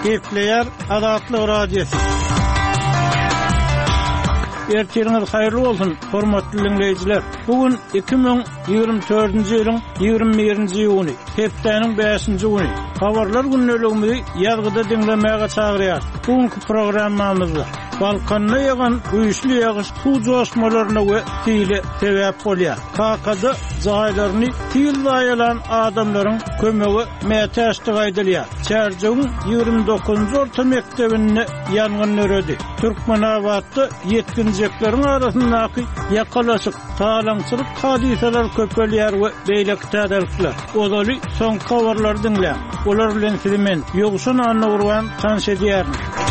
Kepler Adatlı Radyosu. Ertiriniz hayırlı olsun, hormatly dinleyijiler. Bugün 2024-nji ýylyň 21-nji ýuny, hepdeniň 5-nji güni. Habarlar günneligimizi ýazgyda dinlemäge çagyrýar. Bugünkü programmamyzda Balkanda ýagan güýçli ýagyş suw joşmalaryna we tile sebäp bolýar. Kakada jaýlaryny til daýalan adamlaryň kömegi mätäşdi gaýdylýar. Çärjüň 29-njy orta mektebinde ýangyn öredi. Türkmenabadda yetkinjeklerin arasyndaky ýakalaşyk, talaňçylyk hadiseler köpelýär we beýleki täzellikler. Olaly soňky habarlar dinle. Olar bilen sizimen ýogşun anna urwan tanış edýär.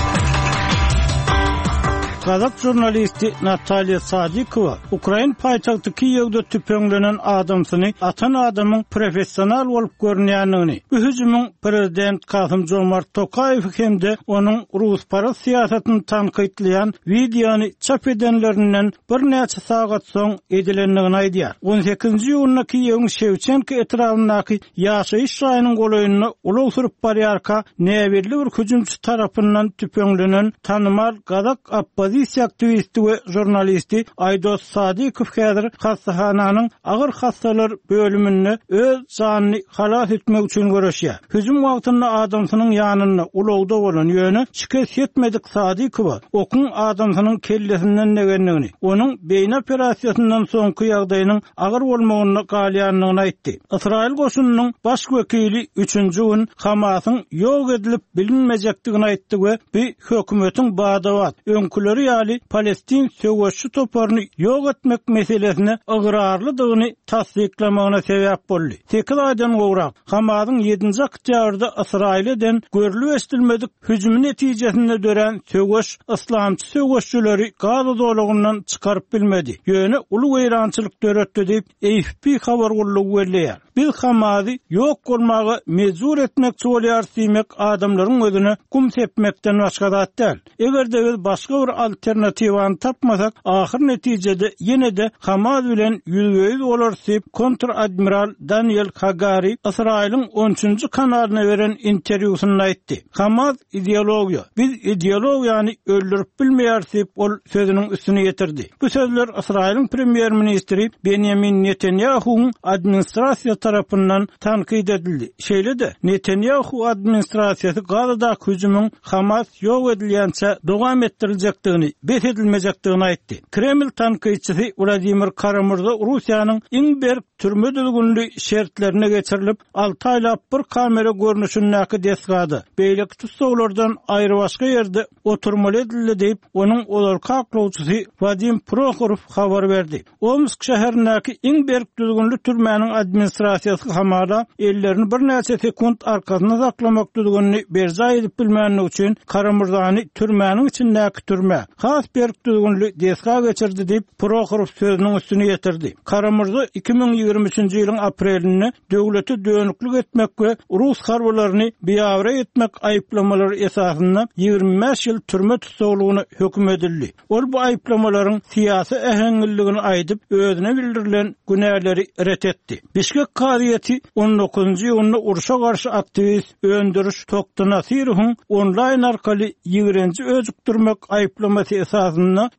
Kazak jurnalisti Natalya Sadikova Ukraina paýtagty Kiýewde tüpeňlenen adamsyny atan adamyň professional bolup görnýändigini, bu hüjümüň prezident Kasym-Jomart Tokaýew hemde onuň Rus-parast siýasatyny tanqidleýän videony çap edenlerinden bir näçe sagat soň edilendigini aýdýar. 18-nji ýylyna Kiýewiň Şewçenko etrafyndaky ýaşaýyş raýonynyň golaýyny ulag sürup barýarka näwirli bir hüjümçi tarapyndan tüpeňlenen tanymal Kazak aktivisti we jurnalisti Aydos Sadikow häzir hastahananyň agyr hastalar bölüminde öz janyny halas etmek üçin görüşýär. Hüjüm wagtynda adamsynyň ýanyna ulagda bolan ýöne şikayet etmedik Sadikow okun adamsynyň kellesinden negenligini, onuň beýin operasiýasyndan soňky ýagdaýynyň agyr bolmagyny galýanlygyny aýtdy. Israil goşunynyň baş wekili 3-nji gün Hamasyň ýok edilip bilinmejekdigini aýtdy we bu hökümetiň badawat öňküleri ýaly Palestin söwüşçü toparyny ýok etmek meselesine ıgrarlydygyny tasdiklamagyna sebäp boldy. 8 aýdan gowrak Hamasyň 7-nji oktýabrda Israilden görülip estilmedik hüjüm netijesinde dören söwüş islamçy söwüşçüleri Gaza dolagyndan çykaryp bilmedi. Ýöne uly weýrançylyk döretdi diýip AFP habar gurulugy berýär. Biz Hamasy ýok bolmagy mezur etmekçi bolýar diýmek adamlaryň özüne kum sepmekden başga zat däl. Egerde biz başga bir alternatiwany tapmasak, ahir netijede ýene-de Hamas bilen ýüzbeýüz bolar diýip kontr-admiral Daniel Hagari Israil'in 13-nji kanalyna beren interwýusynda aýtdy. Hamas ideologiýa, biz ideologiýany öldürüp bilmeýär diýip ol sözüniň üstüne ýetirdi. Bu sözler Israil'in premier ministri Benjamin Netanyahu'nun administrasiýa tarapyndan tanqid edildi. Şeýle-de Netanyahu administrasiýasy Gazada hüjümüň Hamas ýok edilýänçe dowam etdirilejekdigini, bet edilmejekdigini aýtdy. Kreml tanqidçisi Vladimir Karamurza Russiýanyň iň berk türme düzgünlüğü şertlerine geçirilip 6 aylap bir kamera görnüşündäki desgady. Beýleki tutsaglardan aýry başga ýerde oturmaly edildi diýip onuň olarka aklawçysy Vadim Prokhorov habar berdi. Omsk şäherindäki iň berk düzgünlü türmäniň administrasiýasy hamala ellerini bir näçe sekund arkasyna saklamak düzgünlüğü berza edip bilmänligi üçin Karamurzany türmäniň içindäki türme has berk düzgünlüğü desga geçirdi diýip Prokhorov sözüniň üstüne ýetirdi. Karamurza 2023-nji ýylyň aprelinde döwleti dönüklik etmek we Rus harbalaryny biýawra etmek aýplamalary esasynda 25 ýyl türme tutsaglygyny hökm edildi. Ol bu aýplamalaryň siýasy ähengilligini aýdyp özüne bildirilen günäleri ret etdi. Bişkek Kaziýeti 19-njy ýylyna uruşa garşy aktivist öndürüş Tokta Nasirowyň onlaýn arkaly ýigrenji özükdirmek aýplamasy esasynda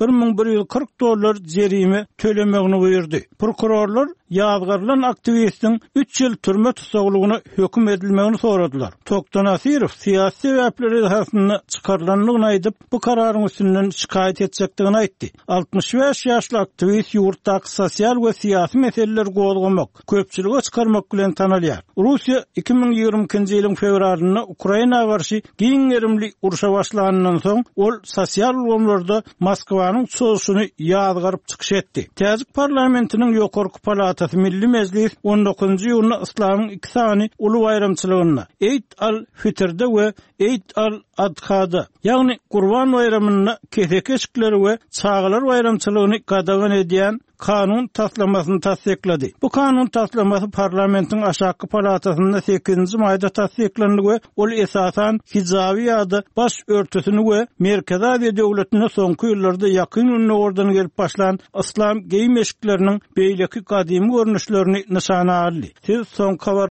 $1140 jerime tölemegini buyurdy. Prokurorlar ýazgarlan aktivistin 3 ýyl türme tutsaglygyny hökm edilmegini soradylar. Tokta Nasirow siýasy sebäpleri esasynda çykarlanlygyny aýdyp bu kararyň üstünden şikayet etjekdigini aýtdy. 65 ýaşly aktivist ýurtdaky sosial we siýasy meseleler gozgamak, köpçüligi çykarmak bilen tanalýar. Russiýa 2022-nji ýylyň fevralyna Ukraina garşy giň erimli uruşa başlanandan soň ol sosial ulgamlarda Moskwanyň çözüşini ýazgaryp çykyş etdi. Täzik parlamentiniň ýokarky palatasy Milli Mejlis 19-njy ýylyna islamyň iki sany uly bayramçylygyna Eid al-Fitr'de we Eid al-Adha'da, ýagny Gurban bayramyna kesek eşikleri we çağlar bayramçylygyny gadagan edýän kanun taslamasyny tasdiklady. Bu kanun taslamasy parlamentiň aşağı palatasynda 8-nji maýda tasdiklandy we ol esasan hijaby ýa-da baş örtüsini we Merkezi Aziýa döwletine soňky ýyllarda ýakyn ünlü ordan gelip başlan islam geýim eşikleriniň beýleki gadymy görnüşlerini nyşana aldy. Siz soňky